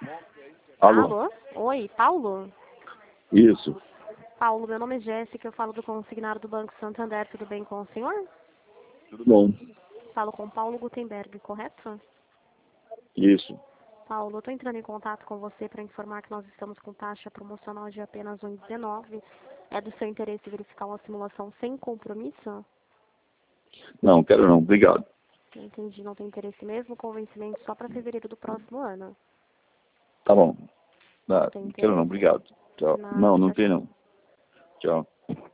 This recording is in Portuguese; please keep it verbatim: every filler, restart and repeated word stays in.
Alô? Alô? Oi, Paulo? Isso. Paulo, meu nome é Jéssica, eu falo do consignado do Banco Santander, tudo bem com o senhor? Tudo bom? Falo com Paulo Gutenberg, correto? Isso. Paulo, eu estou entrando em contato com você para informar que nós estamos com taxa promocional de apenas um vírgula dezenove. É do seu interesse verificar uma simulação sem compromisso? Não, quero não. Obrigado. Entendi, não tem interesse mesmo, com vencimento só para fevereiro do próximo ano. Tá bom. Não Ah, tem quero não. interesse? Obrigado. Tchau. De Não, nada, não tchau, tem tchau. não. Tchau.